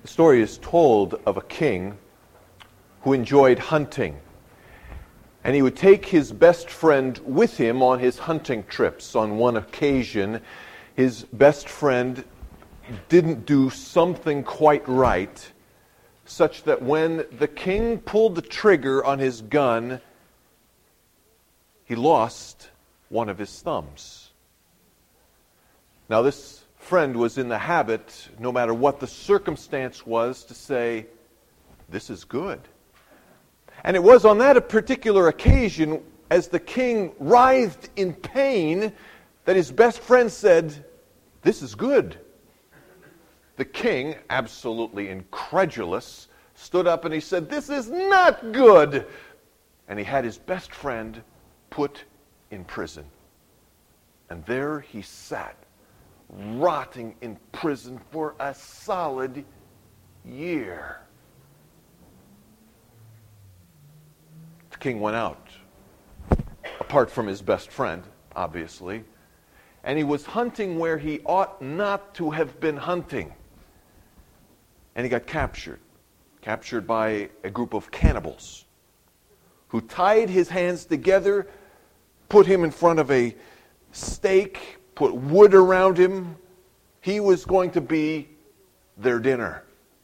The story is told of a king who enjoyed hunting. And he would take his best friend with him on his hunting trips. On one occasion, his best friend didn't do something quite right, such that when the king pulled the trigger on his gun, he lost one of his thumbs. Now, this friend was in the habit, no matter what the circumstance was, to say, "This is good." And it was on that particular occasion, as the king writhed in pain, that his best friend said, "This is good." The king, absolutely incredulous, stood up and he said, "This is not good." And he had his best friend put in prison. And there he sat, rotting in prison for a solid year. The king went out, apart from his best friend, obviously, and he was hunting where he ought not to have been hunting. And he got captured by a group of cannibals who tied his hands together, put him in front of a stake, put wood around him. He was going to be their dinner.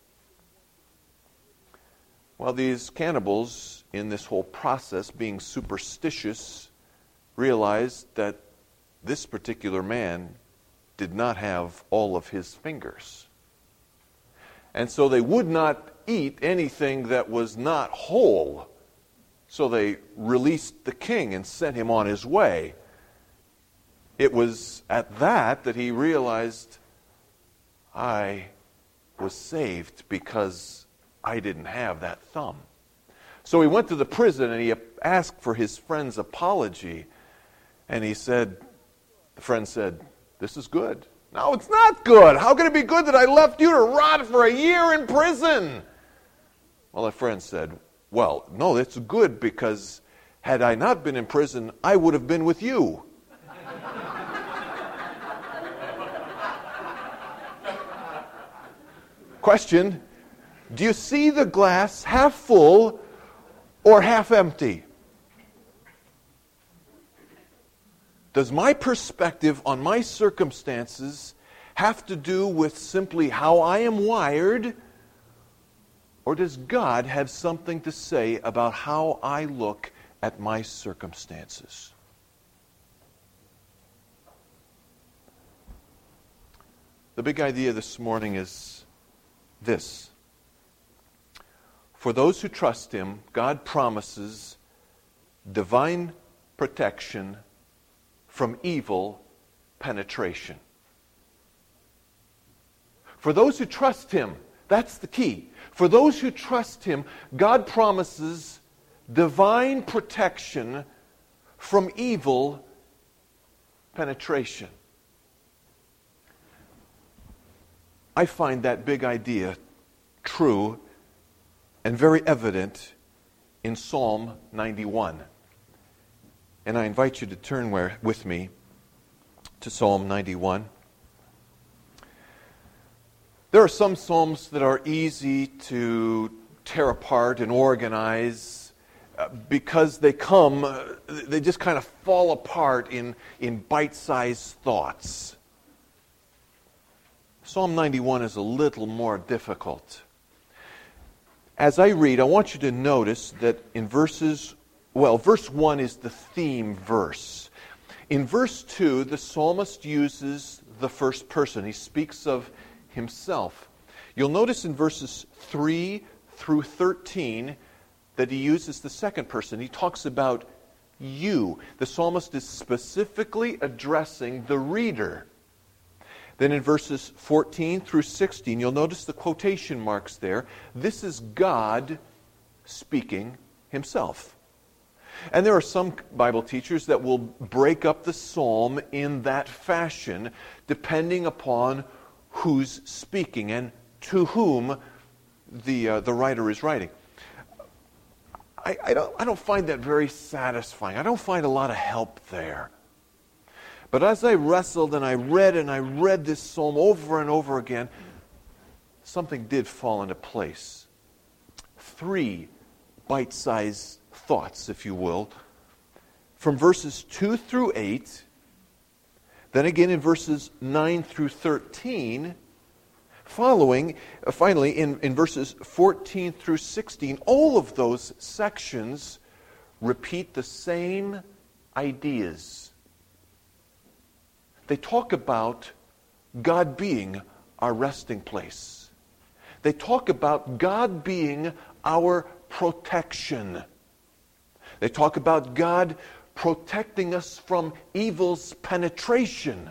Well, these cannibals, in this whole process, being superstitious, realized that this particular man did not have all of his fingers. And so they would not eat anything that was not whole. So they released the king and sent him on his way. It was at that he realized, I was saved because I didn't have that thumb. So he went to the prison and he asked for his friend's apology. And the friend said, "This is good." "No, it's not good. How can it be good that I left you to rot for a year in prison?" Well, the friend said, "Well, no, it's good because had I not been in prison, I would have been with you." Question, do you see the glass half full or half empty? Does my perspective on my circumstances have to do with simply how I am wired, or does God have something to say about how I look at my circumstances? The big idea this morning is this. For those who trust Him, God promises divine protection from evil penetration. For those who trust Him, that's the key. For those who trust Him, God promises divine protection from evil penetration. I find that big idea true and very evident in Psalm 91. And I invite you to turn with me to Psalm 91. There are some psalms that are easy to tear apart and organize because they just kind of fall apart in bite-sized thoughts. Psalm 91 is a little more difficult. As I read, I want you to notice that in verse 1 is the theme verse. In verse 2, the psalmist uses the first person. He speaks of himself. You'll notice in verses 3 through 13 that he uses the second person. He talks about you. The psalmist is specifically addressing the reader. Then in verses 14 through 16, you'll notice the quotation marks there. This is God speaking himself. And there are some Bible teachers that will break up the psalm in that fashion, depending upon who's speaking and to whom the writer is writing. I don't find that very satisfying. I don't find a lot of help there. But as I wrestled and I read this psalm over and over again, something did fall into place. 3 bite-sized thoughts, if you will, from verses 2 through 8, then again in verses 9 through 13, finally in verses 14 through 16. All of those sections repeat the same ideas. They talk about God being our resting place. They talk about God being our protection. They talk about God protecting us from evil's penetration.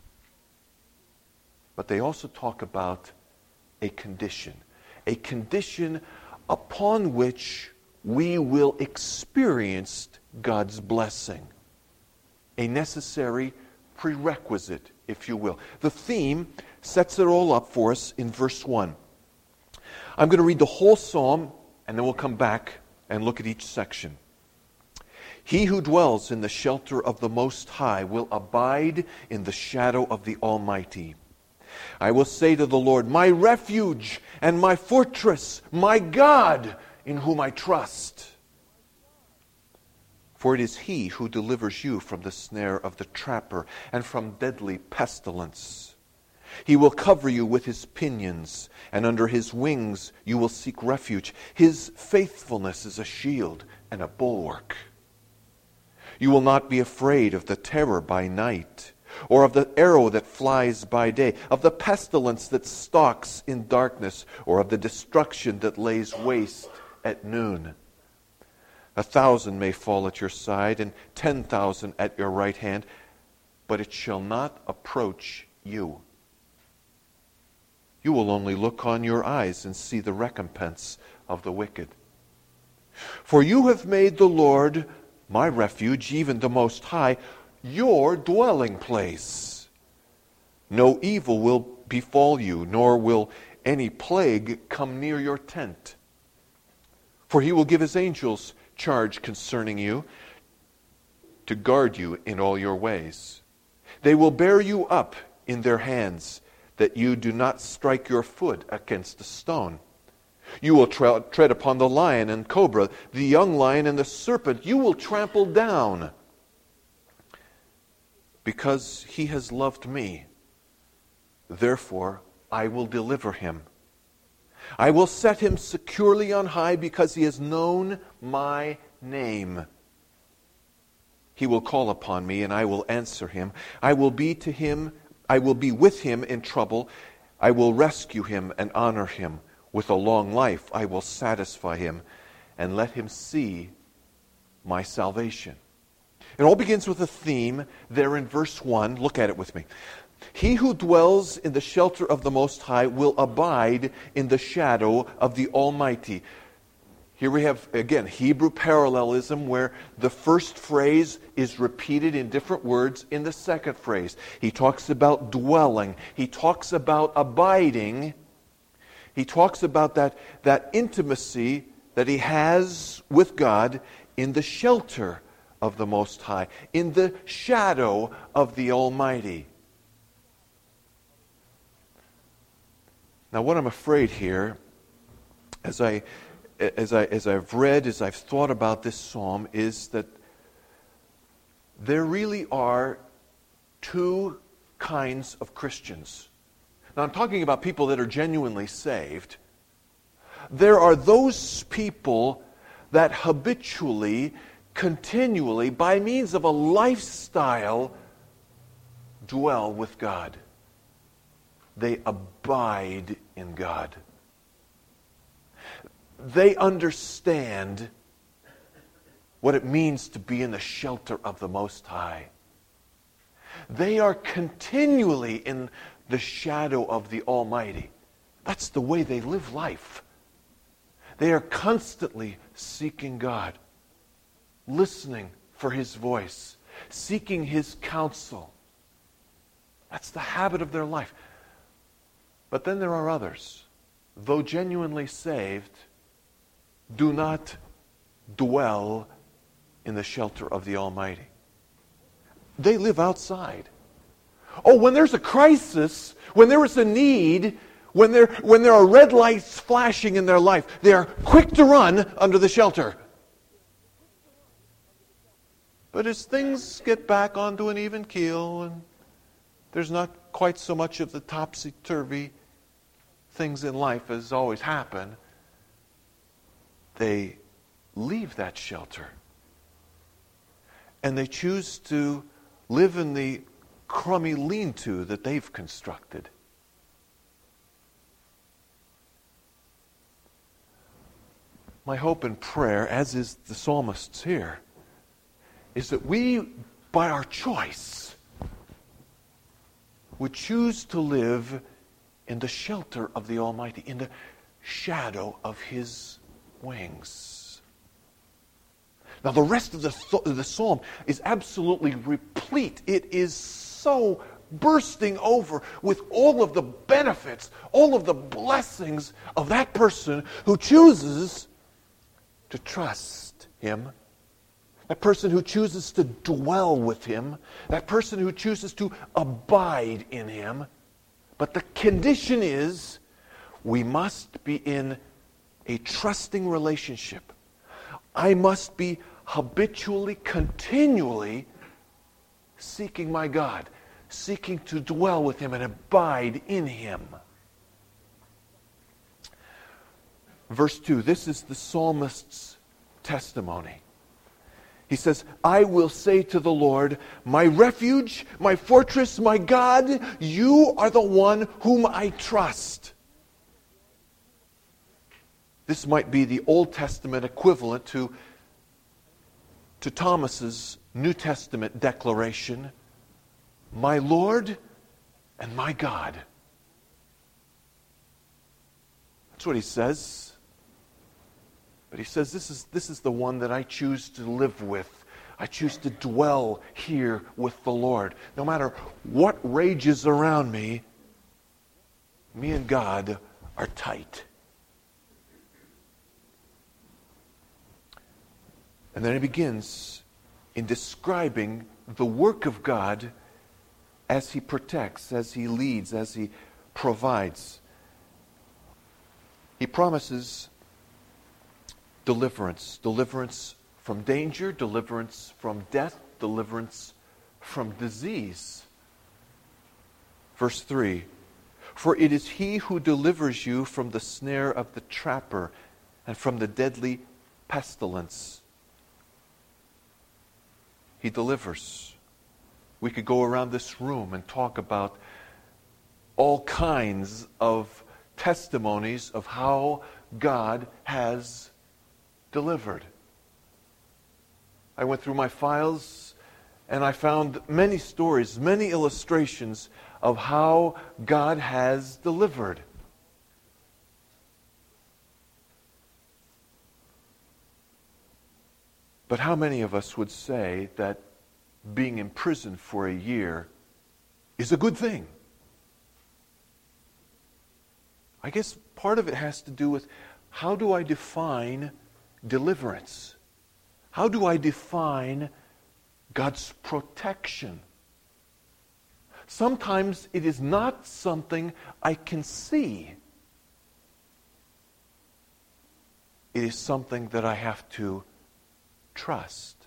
But they also talk about a condition upon which we will experience God's blessing. A necessary prerequisite, if you will. The theme sets it all up for us in verse 1. I'm going to read the whole psalm, and then we'll come back and look at each section. He who dwells in the shelter of the Most High will abide in the shadow of the Almighty. I will say to the Lord, my refuge and my fortress, my God, in whom I trust. For it is He who delivers you from the snare of the trapper and from deadly pestilence. He will cover you with His pinions, and under His wings you will seek refuge. His faithfulness is a shield and a bulwark. You will not be afraid of the terror by night, or of the arrow that flies by day, of the pestilence that stalks in darkness, or of the destruction that lays waste at noon. 1,000 may fall at your side, and 10,000 at your right hand, but it shall not approach you. You will only look on your eyes and see the recompense of the wicked. For you have made the Lord my refuge, even the Most High, your dwelling place. No evil will befall you, nor will any plague come near your tent. For He will give His angels charge concerning you, to guard you in all your ways. They will bear you up in their hands, that you do not strike your foot against a stone. You will tread upon the lion and cobra, the young lion and the serpent you will trample down. Because He has loved me, therefore I will deliver him. I will set him securely on high, because he has known my name. He will call upon me, and I will answer him. I will be with him in trouble. I will rescue him and honor him. With a long life I will satisfy him and let him see my salvation. It all begins with a theme there in verse 1. Look at it with me. He who dwells in the shelter of the Most High will abide in the shadow of the Almighty. Here we have, again, Hebrew parallelism, where the first phrase is repeated in different words in the second phrase. He talks about dwelling. He talks about abiding. He talks about that intimacy that he has with God in the shelter of the Most High, in the shadow of the Almighty. Now, what I'm afraid here, as I've thought about this psalm, is that there really are two kinds of Christians. Now, I'm talking about people that are genuinely saved. There are those people that habitually, continually, by means of a lifestyle, dwell with God. They abide in God. They understand what it means to be in the shelter of the Most High. They are continually in the shadow of the Almighty. That's the way they live life. They are constantly seeking God, listening for His voice, seeking His counsel. That's the habit of their life. But then there are others, though genuinely saved, do not dwell in the shelter of the Almighty. They live outside. Oh, when there's a crisis, when there is a need, When there are red lights flashing in their life, they are quick to run under the shelter. But as things get back onto an even keel and there's not quite so much of the topsy-turvy things in life as always happen, they leave that shelter. And they choose to live in the crummy lean-to that they've constructed. My hope and prayer, as is the psalmist's here, is that we, by our choice, would choose to live in the shelter of the Almighty, in the shadow of His wings. Now, the rest of the psalm is absolutely replete. It is so bursting over with all of the benefits, all of the blessings of that person who chooses to trust Him, that person who chooses to dwell with Him, that person who chooses to abide in Him. But the condition is we must be in a trusting relationship. I must be habitually, continually seeking my God, seeking to dwell with Him and abide in Him. Verse 2, this is the psalmist's testimony. He says, I will say to the Lord, my refuge, my fortress, my God, you are the one whom I trust. This might be the Old Testament equivalent to Thomas's New Testament declaration, my Lord and my God. That's what he says. But he says, this is the one that I choose to live with. I choose to dwell here with the Lord. No matter what rages around me and God are tight. And then he begins in describing the work of God as He protects, as He leads, as He provides. He promises deliverance. Deliverance from danger, deliverance from death, deliverance from disease. Verse 3, for it is He who delivers you from the snare of the trapper and from the deadly pestilence. He delivers. We could go around this room and talk about all kinds of testimonies of how God has delivered. I went through my files and I found many stories, many illustrations of how God has delivered. But how many of us would say that being in prison for a year is a good thing? I guess part of it has to do with how do I define deliverance? How do I define God's protection? Sometimes it is not something I can see. It is something that I have to trust.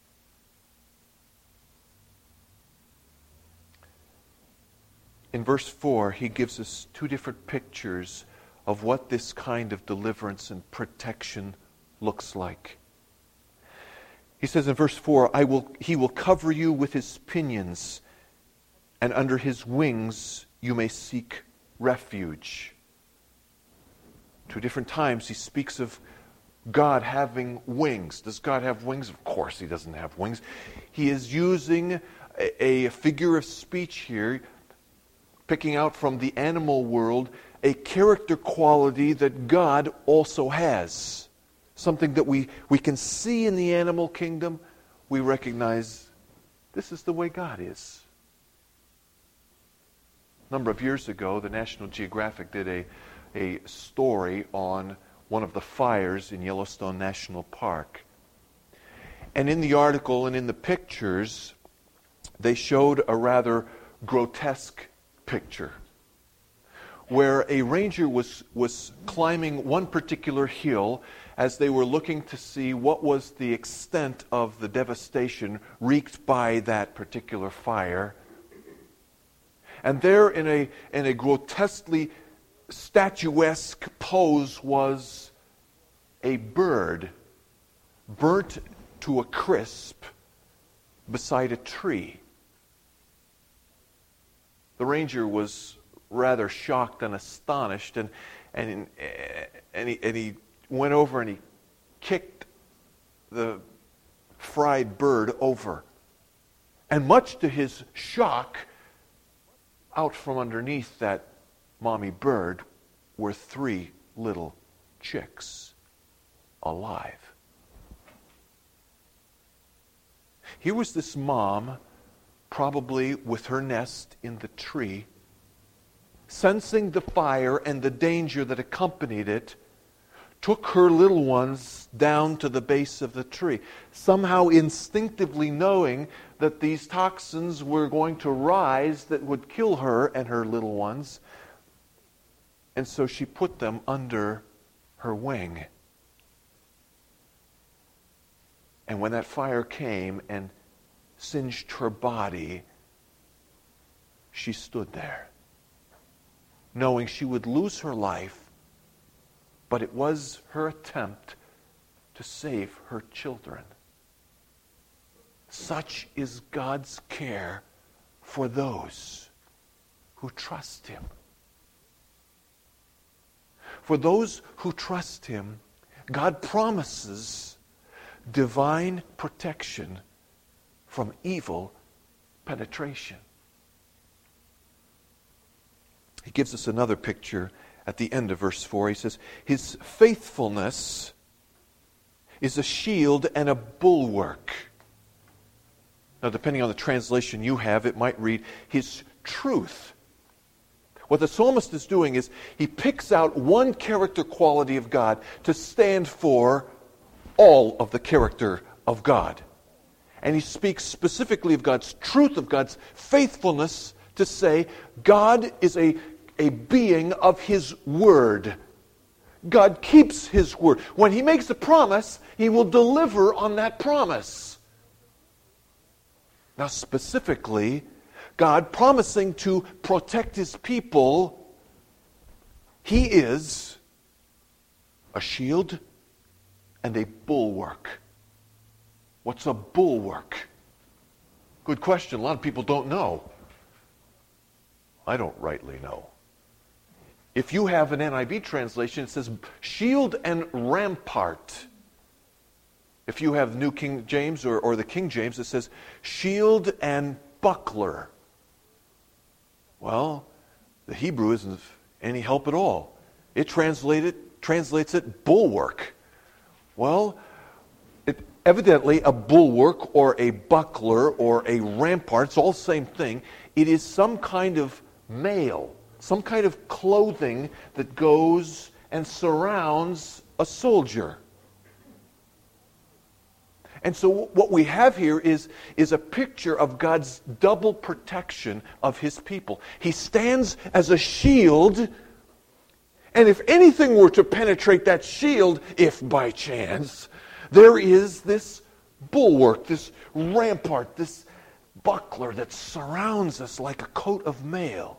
In verse 4, he gives us two different pictures of what this kind of deliverance and protection looks like. He says in verse 4, He will cover you with His pinions, and under His wings you may seek refuge. Two different times he speaks of God having wings. Does God have wings? Of course He doesn't have wings. He is using a figure of speech here, picking out from the animal world a character quality that God also has. Something that we can see in the animal kingdom. We recognize this is the way God is. A number of years ago, the National Geographic did a story on one of the fires in Yellowstone National Park. And in the article and in the pictures, they showed a rather grotesque picture where a ranger was climbing one particular hill as they were looking to see what was the extent of the devastation wreaked by that particular fire. And there in a grotesquely statuesque pose was a bird burnt to a crisp beside a tree. The ranger was rather shocked and astonished, and he went over and he kicked the fried bird over. And much to his shock, out from underneath that mommy bird were 3 little chicks alive. Here was this mom, probably with her nest in the tree, sensing the fire and the danger that accompanied it, took her little ones down to the base of the tree, somehow instinctively knowing that these toxins were going to rise that would kill her and her little ones. And so she put them under her wing. And when that fire came and singed her body, she stood there, knowing she would lose her life, but it was her attempt to save her children. Such is God's care for those who trust Him. For those who trust Him, God promises divine protection from evil penetration. He gives us another picture at the end of verse 4. He says, His faithfulness is a shield and a bulwark. Now, depending on the translation you have, it might read, His truth. What the psalmist is doing is he picks out one character quality of God to stand for all of the character of God. And he speaks specifically of God's truth, of God's faithfulness, to say God is a being of His word. God keeps His word. When He makes a promise, He will deliver on that promise. Now, specifically, God promising to protect His people, He is a shield and a bulwark. What's a bulwark? Good question. A lot of people don't know. I don't rightly know. If you have an NIV translation, it says shield and rampart. If you have the New King James or the King James, it says shield and buckler. Well, the Hebrew isn't any help at all. It translates it bulwark. Well, evidently a bulwark or a buckler or a rampart, it's all the same thing. It is some kind of mail, some kind of clothing that goes and surrounds a soldier. And so what we have here is a picture of God's double protection of His people. He stands as a shield, and if anything were to penetrate that shield, if by chance, there is this bulwark, this rampart, this buckler that surrounds us like a coat of mail.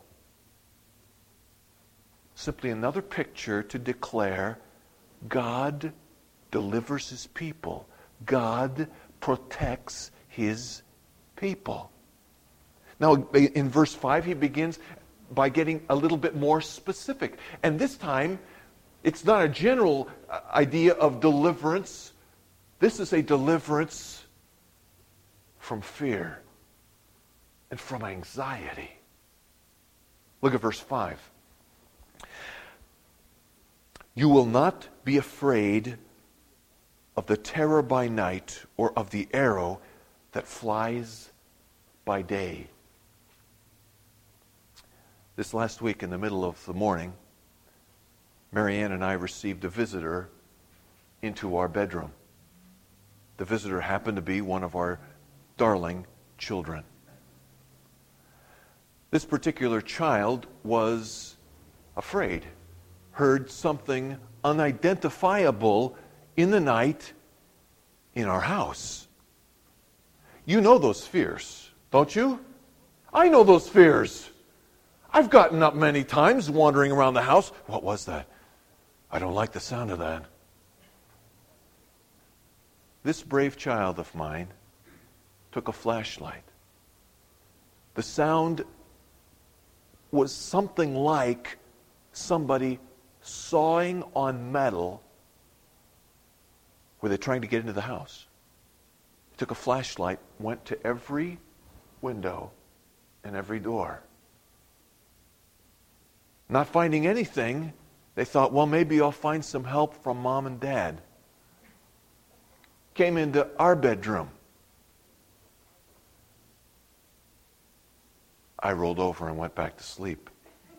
Simply another picture to declare God delivers His people. God protects His people. Now, in verse 5, he begins by getting a little bit more specific. And this time, it's not a general idea of deliverance. This is a deliverance from fear and from anxiety. Look at verse 5. You will not be afraid of the terror by night or of the arrow that flies by day. This last week in the middle of the morning, Marianne and I received a visitor into our bedroom. The visitor happened to be one of our darling children. This particular child was afraid, heard something unidentifiable in the night in our house. You know those fears, don't you? I know those fears. I've gotten up many times wandering around the house. What was that? I don't like the sound of that. This brave child of mine took a flashlight. The sound was something like somebody sawing on metal. Were they trying to get into the house? He took a flashlight, went to every window and every door. Not finding anything, they thought, well, maybe I'll find some help from Mom and Dad. Came into our bedroom. I rolled over and went back to sleep.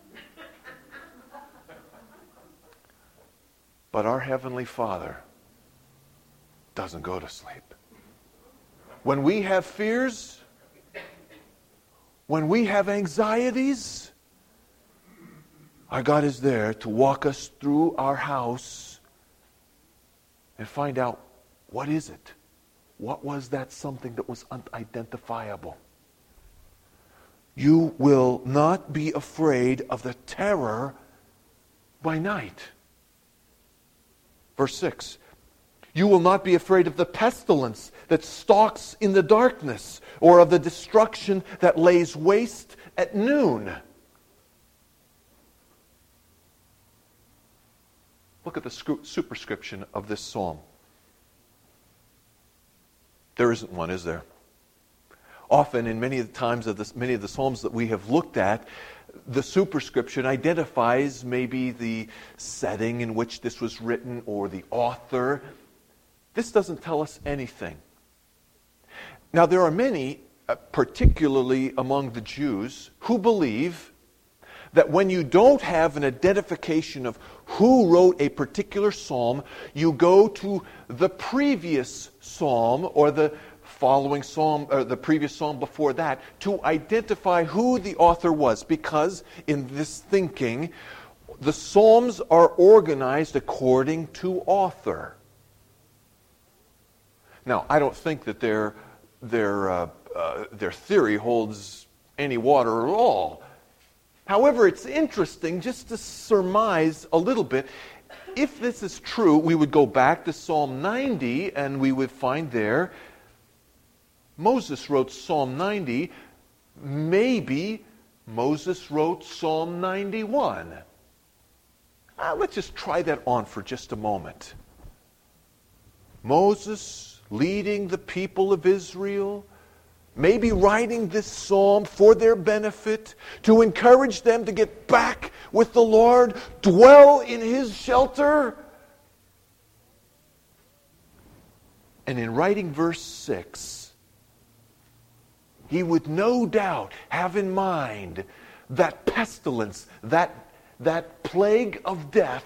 But our Heavenly Father doesn't go to sleep. When we have fears, when we have anxieties, our God is there to walk us through our house and find out, what is it? What was that something that was unidentifiable? You will not be afraid of the terror by night. Verse 6. You will not be afraid of the pestilence that stalks in the darkness, or of the destruction that lays waste at noon. Look at the superscription of this psalm. There isn't one, is there? Often, in many of the psalms that we have looked at, the superscription identifies maybe the setting in which this was written or the author. This doesn't tell us anything. Now, there are many, particularly among the Jews, who believe that when you don't have an identification of who wrote a particular psalm, you go to the previous psalm or the following psalm, or the previous psalm before that, to identify who the author was. Because in this thinking, the psalms are organized according to author. Now, I don't think that their theory holds any water at all. However, it's interesting just to surmise a little bit. If this is true, we would go back to Psalm 90 and we would find there, Moses wrote Psalm 90. Maybe Moses wrote Psalm 91. Let's just try that on for just a moment. Moses leading the people of Israel, maybe writing this psalm for their benefit, to encourage them to get back with the Lord, dwell in His shelter. And in writing verse 6, he would no doubt have in mind that pestilence, that plague of death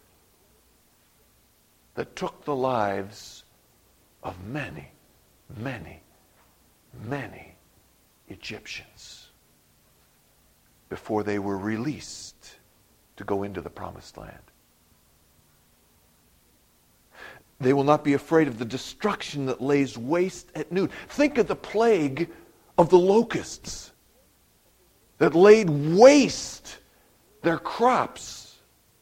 that took the lives of many, many, many Egyptians before they were released to go into the promised land. They will not be afraid of the destruction that lays waste at noon. Think of the plague of the locusts that laid waste their crops.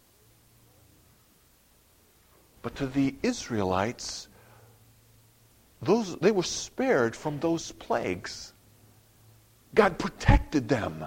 But to the Israelites, they were spared from those plagues. God protected them.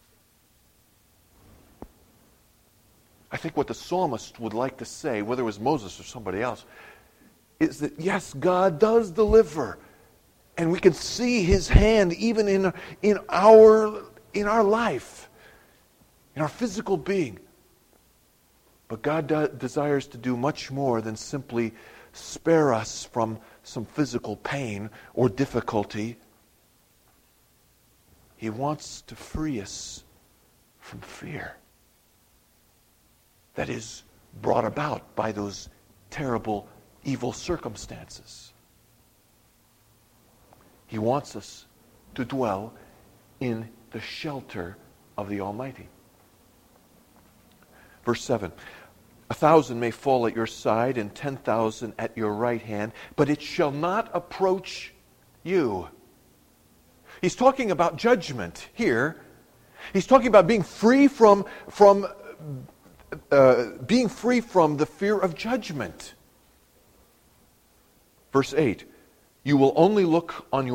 I think what the psalmist would like to say, whether it was Moses or somebody else, is that yes, God does deliver. And we can see His hand even in our life, in our physical being. But God desires to do much more than simply spare us from some physical pain or difficulty. He wants to free us from fear that is brought about by those terrible, evil circumstances. He wants us to dwell in the shelter of the Almighty. Verse 7. 1,000 may fall at your side and 10,000 at your right hand, but it shall not approach you. He's talking about judgment here. He's talking about being free from the fear of judgment. Verse 8. You will only look on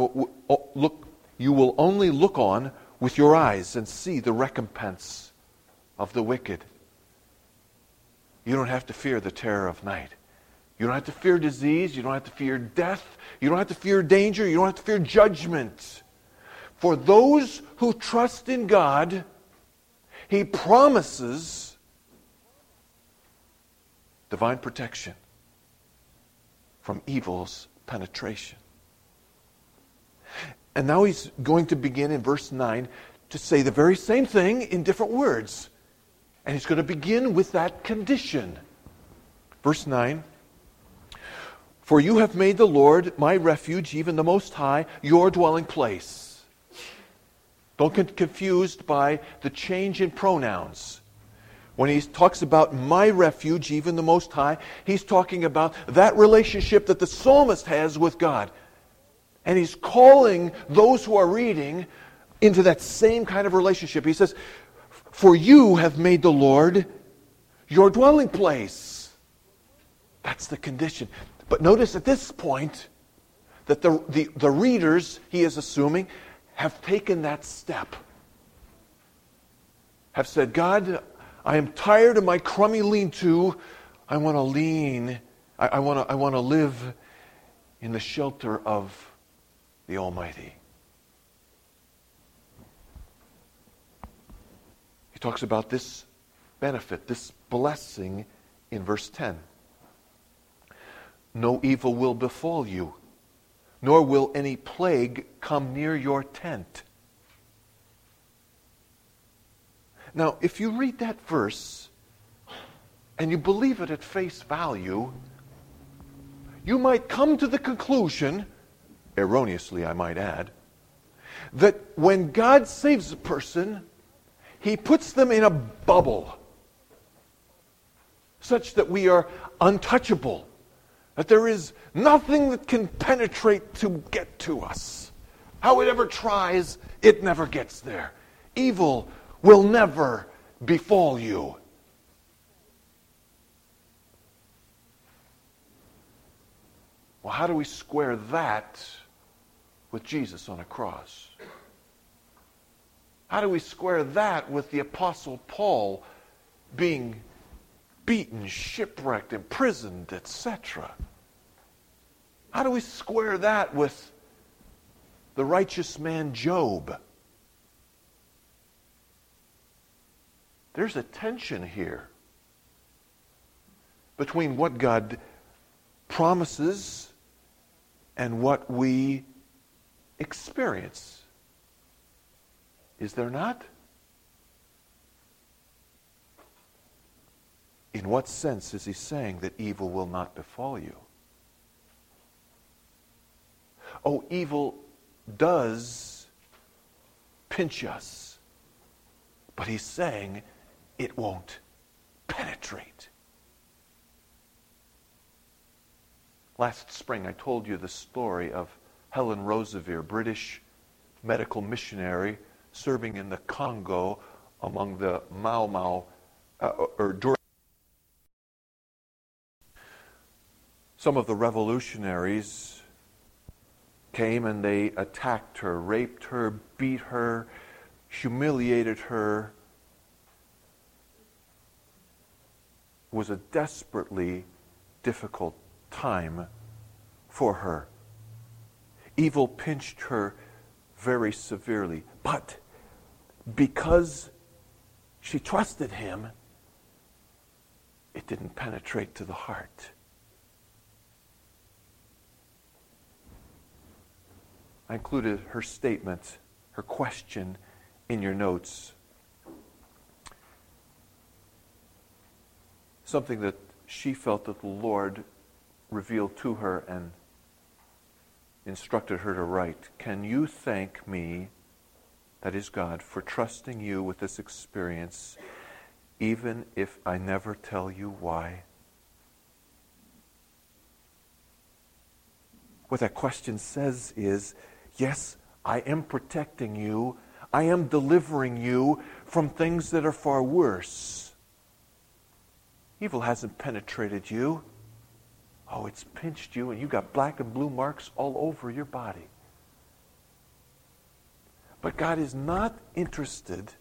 with your eyes and see the recompense of the wicked. You don't have to fear the terror of night. You don't have to fear disease. You don't have to fear death. You don't have to fear danger. You don't have to fear judgment. For those who trust in God, He promises divine protection from evil's penetration. And now he's going to begin in verse 9 to say the very same thing in different words. And he's going to begin with that condition. Verse 9. For you have made the Lord my refuge, even the Most High, your dwelling place. Don't get confused by the change in pronouns. When he talks about my refuge, even the Most High, he's talking about that relationship that the psalmist has with God. And he's calling those who are reading into that same kind of relationship. He says, for you have made the Lord your dwelling place. That's the condition. But notice at this point that the readers, he is assuming, have taken that step. Have said, God, I am tired of my crummy lean-to. I want to lean. I want to live in the shelter of the Almighty. He talks about this benefit, this blessing in verse 10. No evil will befall you, nor will any plague come near your tent. Now, if you read that verse and you believe it at face value, you might come to the conclusion, erroneously I might add, that when God saves a person, He puts them in a bubble such that we are untouchable, that there is nothing that can penetrate to get to us. How it ever tries, it never gets there. Evil will never befall you. Well, how do we square that with Jesus on a cross? How do we square that with the Apostle Paul being beaten, shipwrecked, imprisoned, etc.? How do we square that with the righteous man Job? There's a tension here between what God promises and what we experience. Is there not? In what sense is he saying that evil will not befall you? Oh, evil does pinch us, but he's saying it won't penetrate. Last spring, I told you the story of Helen Roseveare, British medical missionary serving in the Congo among the Mau Mau, some of the revolutionaries came and they attacked her, raped her, beat her, humiliated her. It was a desperately difficult time for her. Evil pinched her very severely, but because she trusted him, it didn't penetrate to the heart. I included her statement, her question in your notes. Something that she felt that the Lord revealed to her and instructed her to write. Can you thank me, that is God, for trusting you with this experience, even if I never tell you why? What that question says is, yes, I am protecting you. I am delivering you from things that are far worse. Evil hasn't penetrated you. Oh, it's pinched you and you got black and blue marks all over your body. But God is not interested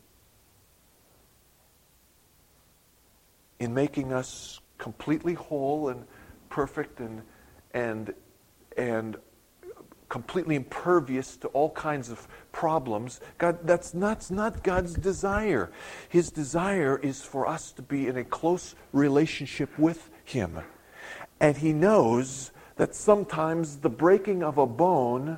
in making us completely whole and perfect and completely impervious to all kinds of problems. That's not God's desire. His desire is for us to be in a close relationship with Him. And He knows that sometimes the breaking of a bone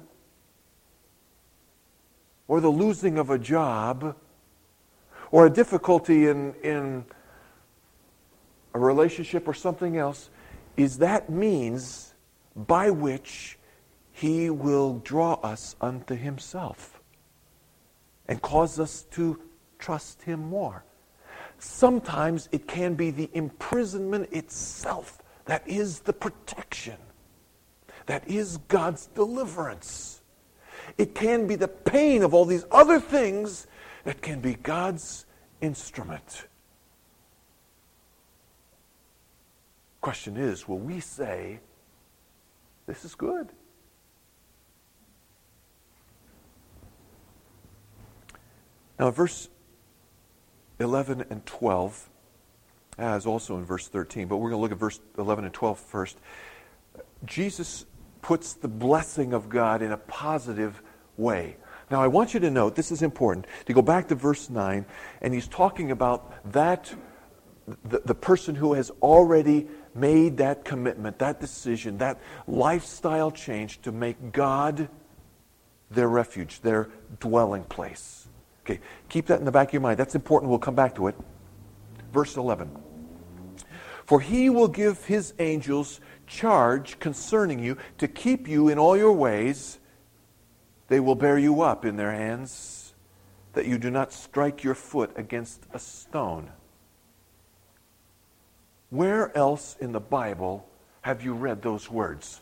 or the losing of a job or a difficulty in a relationship or something else is that means by which He will draw us unto Himself and cause us to trust Him more. Sometimes it can be the imprisonment itself that is the protection, that is God's deliverance. It can be the pain of all these other things that can be God's instrument. Question is, will we say, this is good? Now, verse 11 and 12, as also in verse 13, but we're going to look at verse 11 and 12 first. Jesus puts the blessing of God in a positive way. Now, I want you to note, this is important, to go back to verse 9, and he's talking about that, the person who has already made that commitment, that decision, that lifestyle change to make God their refuge, their dwelling place. Okay, keep that in the back of your mind. That's important. We'll come back to it. Verse 11. For He will give His angels charge concerning you to keep you in all your ways. They will bear you up in their hands, that you do not strike your foot against a stone. Where else in the Bible have you read those words?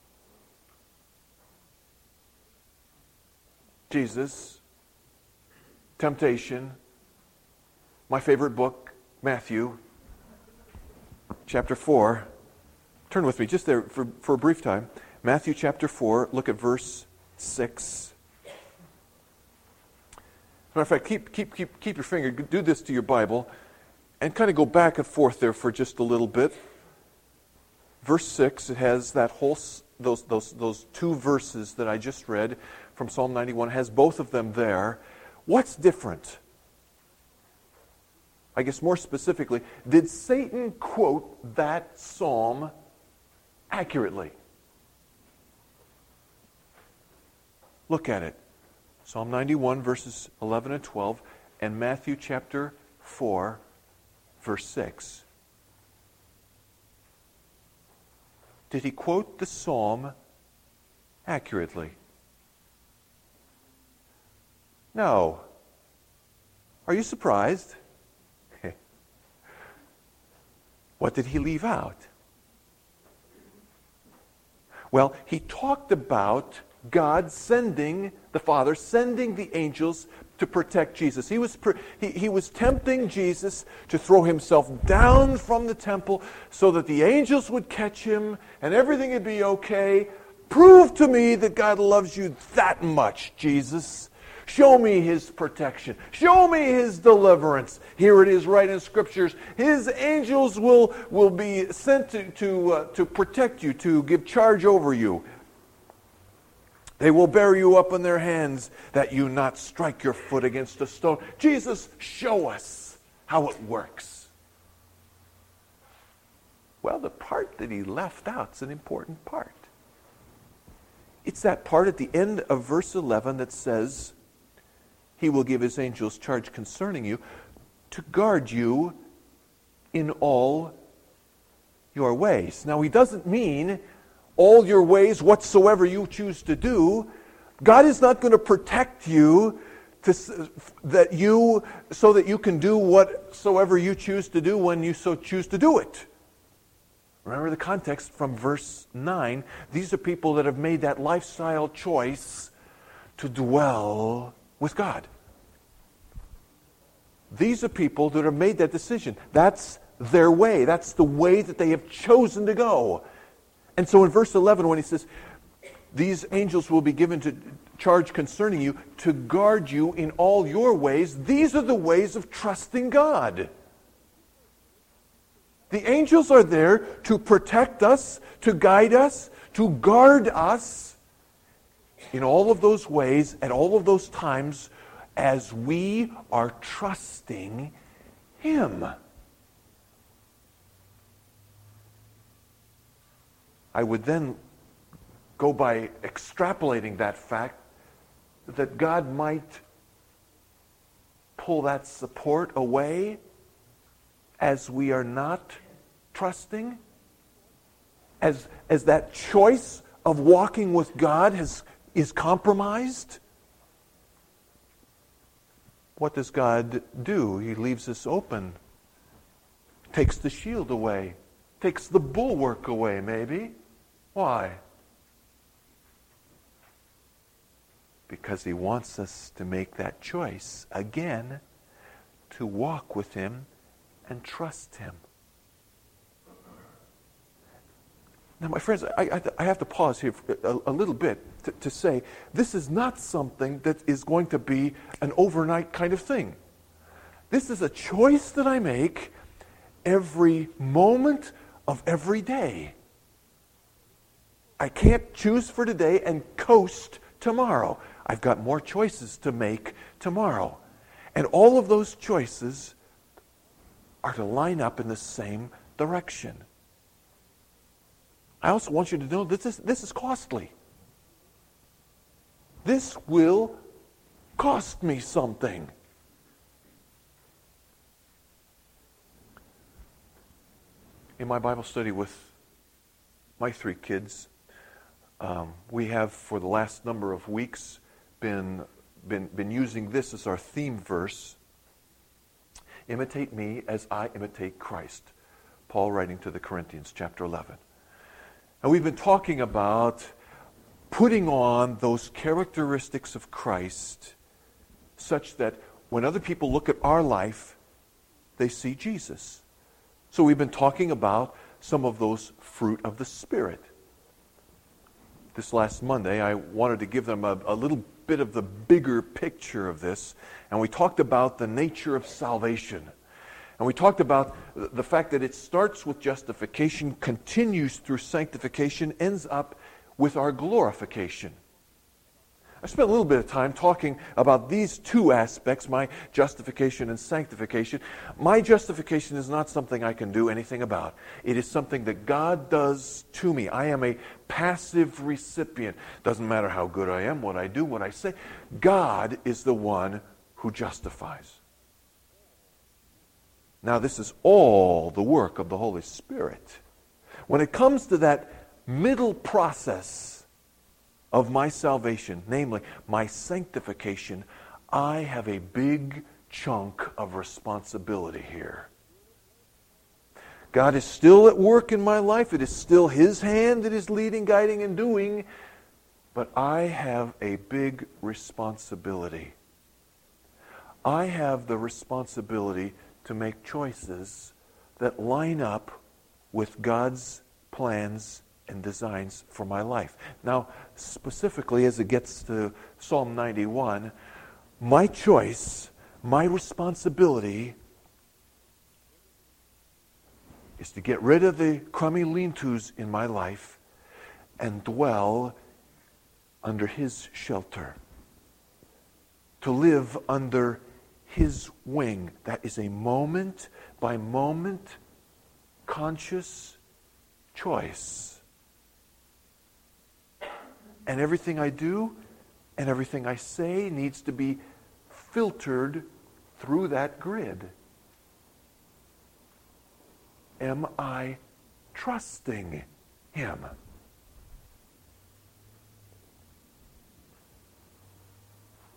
Jesus, temptation, my favorite book, Matthew, chapter 4. Turn with me just there for a brief time. Matthew chapter 4, look at verse 6. As a matter of fact, keep your finger, do this to your Bible, and kind of go back and forth there for just a little bit. Verse 6, it has that whole, those two verses that I just read from Psalm 91, has both of them there. What's different? I guess more specifically, did Satan quote that psalm accurately? Look at it. Psalm 91, verses 11 and 12, and Matthew chapter 4, verse 6. Did he quote the psalm accurately? No. Are you surprised? What did he leave out? Well, he talked about God sending, the Father sending the angels to protect Jesus. He was tempting Jesus to throw himself down from the temple so that the angels would catch him and everything would be okay. Prove to me that God loves you that much, Jesus. Show me His protection. Show me His deliverance. Here it is right in Scriptures. His angels will be sent to protect you, to give charge over you. They will bear you up in their hands that you not strike your foot against a stone. Jesus, show us how it works. Well, the part that he left out is an important part. It's that part at the end of verse 11 that says, He will give His angels charge concerning you to guard you in all your ways. Now, he doesn't mean all your ways whatsoever you choose to do. God is not going to protect you that you can do whatsoever you choose to do when you so choose to do it. Remember the context from verse 9. These are people that have made that lifestyle choice to dwell with God. These are people that have made that decision. That's their way. That's the way that they have chosen to go. And so in verse 11, when he says, these angels will be given to charge concerning you to guard you in all your ways, these are the ways of trusting God. The angels are there to protect us, to guide us, to guard us in all of those ways at all of those times as we are trusting Him. I would then go by extrapolating that fact that God might pull that support away as we are not trusting, as that choice of walking with God is compromised. What does God do? He leaves us open, takes the shield away, takes the bulwark away, maybe. Why? Because He wants us to make that choice again, to walk with Him and trust Him. Now, my friends, I have to pause here a little bit to say this is not something that is going to be an overnight kind of thing. This is a choice that I make every moment of every day. I can't choose for today and coast tomorrow. I've got more choices to make tomorrow. And all of those choices are to line up in the same direction. I also want you to know that this is costly. This will cost me something. In my Bible study with my 3 kids, we have for the last number of weeks been using this as our theme verse. Imitate me as I imitate Christ. Paul writing to the Corinthians, chapter 11. And we've been talking about putting on those characteristics of Christ such that when other people look at our life, they see Jesus. So we've been talking about some of those fruit of the Spirit. This last Monday, I wanted to give them a little bit of the bigger picture of this, and we talked about the nature of salvation. And we talked about the fact that it starts with justification, continues through sanctification, ends up with our glorification. I spent a little bit of time talking about these 2 aspects, my justification and sanctification. My justification is not something I can do anything about. It is something that God does to me. I am a passive recipient. Doesn't matter how good I am, what I do, what I say. God is the one who justifies. Now, this is all the work of the Holy Spirit. When it comes to that middle process of my salvation, namely my sanctification, I have a big chunk of responsibility here. God is still at work in my life. It is still His hand that is leading, guiding, and doing. But I have a big responsibility. I have the responsibility to make choices that line up with God's plans and designs for my life. Now, specifically as it gets to Psalm 91, my choice, my responsibility is to get rid of the crummy lean-tos in my life and dwell under His shelter. To live under His wing. That is a moment by moment conscious choice. And everything I do and everything I say needs to be filtered through that grid. Am I trusting Him?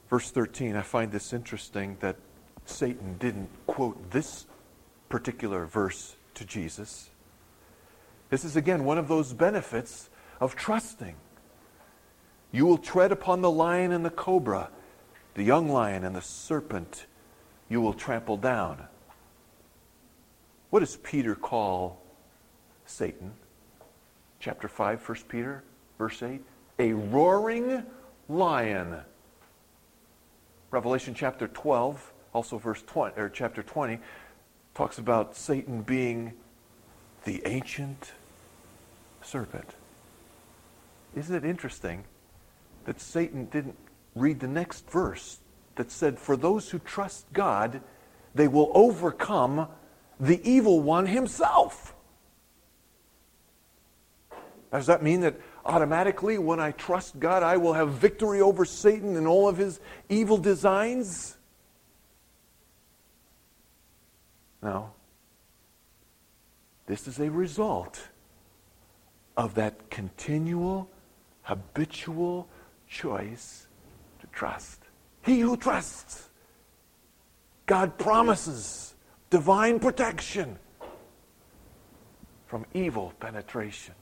Verse 13, I find this interesting that Satan didn't quote this particular verse to Jesus. This is again one of those benefits of trusting. You will tread upon the lion and the cobra, the young lion and the serpent you will trample down. What does Peter call Satan? Chapter 5, 1 Peter, verse 8. A roaring lion. Revelation chapter 12, also verse 20, or chapter 20, talks about Satan being the ancient serpent. Isn't it interesting that Satan didn't read the next verse that said, for those who trust God, they will overcome the evil one himself? Does that mean that automatically when I trust God, I will have victory over Satan and all of his evil designs? No. This is a result of that continual, habitual choice to trust. He who trusts, God promises divine protection from evil penetration.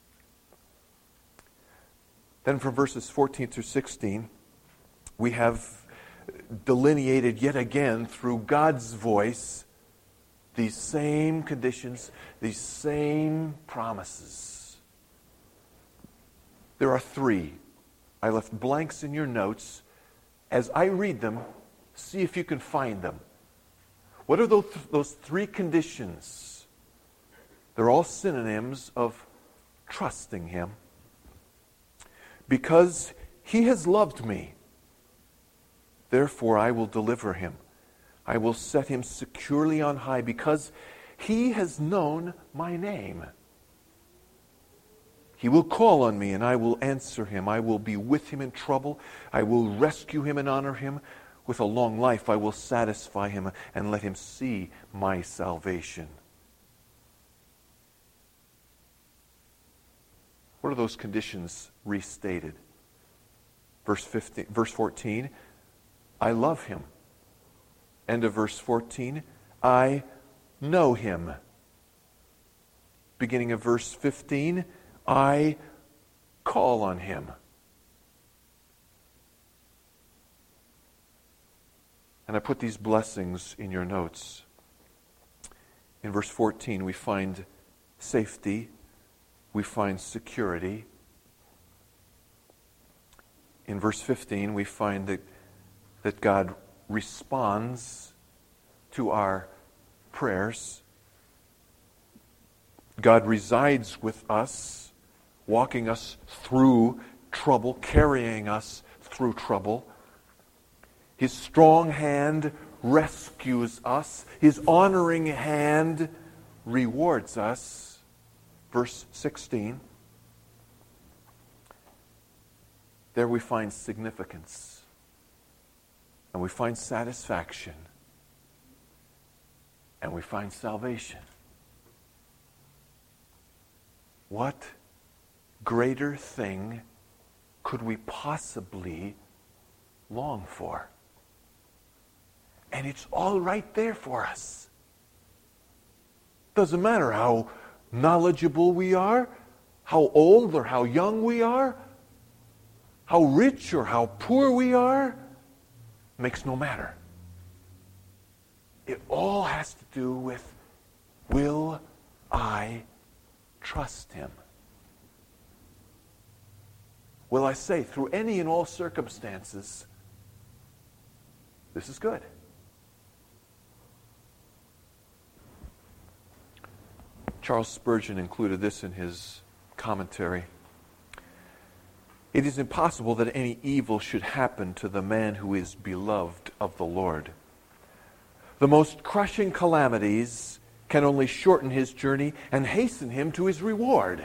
Then from verses 14 through 16, we have delineated yet again through God's voice these same conditions, these same promises. There are three. I left blanks in your notes. As I read them, see if you can find them. What are those three conditions? They're all synonyms of trusting Him. Because He has loved me, therefore I will deliver him. I will set him securely on high, because He has known my name. He will call on me, and I will answer him. I will be with him in trouble. I will rescue him and honor him. With a long life I will satisfy him and let him see my salvation. What are those conditions restated? Verse 14, I love him. End of verse 14, I know him. Beginning of verse 15, I call on him. And I put these blessings in your notes. In verse 14, we find safety. We find security. In verse 15, we find that God responds to our prayers. God resides with us, walking us through trouble, carrying us through trouble. His strong hand rescues us. His honoring hand rewards us. Verse 16. There we find significance. And we find satisfaction. And we find salvation. What greater thing could we possibly long for? And it's all right there for us. Doesn't matter how knowledgeable we are, how old or how young we are, how rich or how poor we are, makes no matter. It all has to do with, will I trust Him? Will I say, through any and all circumstances, this is good? Charles Spurgeon included this in his commentary. It is impossible that any evil should happen to the man who is beloved of the Lord. The most crushing calamities can only shorten his journey and hasten him to his reward.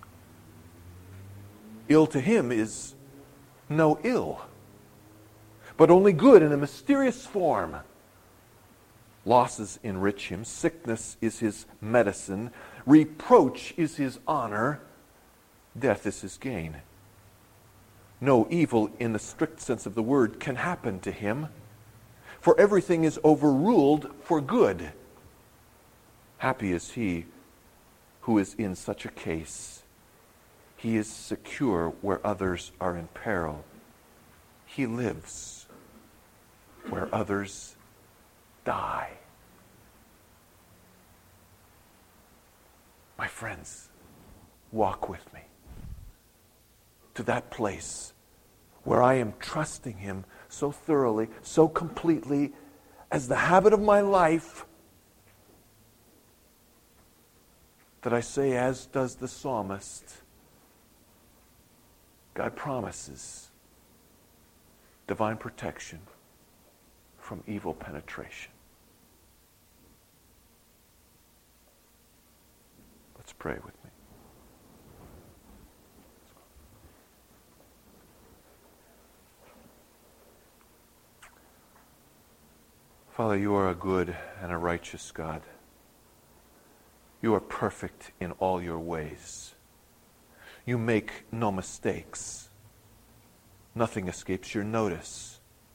Ill to him is no ill, but only good in a mysterious form. Losses enrich him. Sickness is his medicine. Reproach is his honor. Death is his gain. No evil in the strict sense of the word can happen to him, for everything is overruled for good. Happy is he who is in such a case. He is secure where others are in peril. He lives where others die. My friends, walk with me to that place where I am trusting him so thoroughly, so completely, as the habit of my life, that I say, as does the psalmist, God promises divine protection from evil penetration. Let's pray with me. Father, you are a good and a righteous God. You are perfect in all your ways. You make no mistakes. Nothing escapes your notice.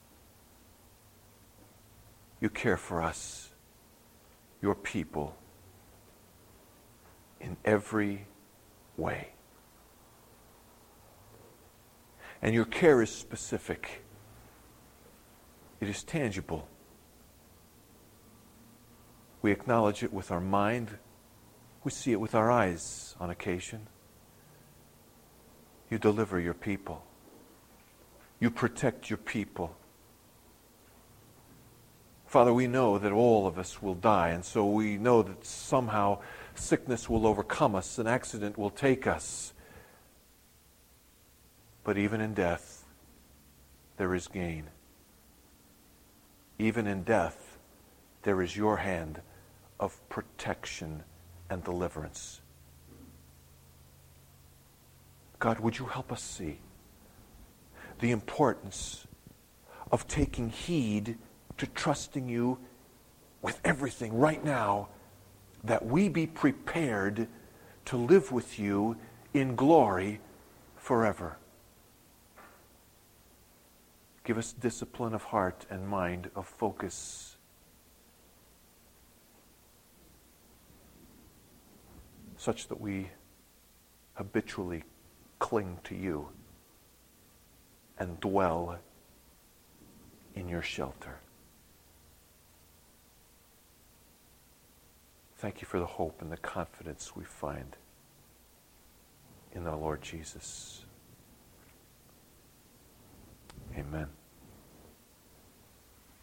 You care for us, your people, in every way. And your care is specific. It is tangible. We acknowledge it with our mind. We see it with our eyes on occasion. You deliver your people. You protect your people. Father, we know that all of us will die, and so we know that somehow sickness will overcome us, an accident will take us. But even in death, there is gain. Even in death, there is your hand of protection and deliverance. God, would you help us see the importance of taking heed to trusting you with everything right now, that we be prepared to live with you in glory forever. Give us discipline of heart and mind, of focus, such that we habitually cling to you and dwell in your shelter. Thank you for the hope and the confidence we find in the Lord Jesus. Amen.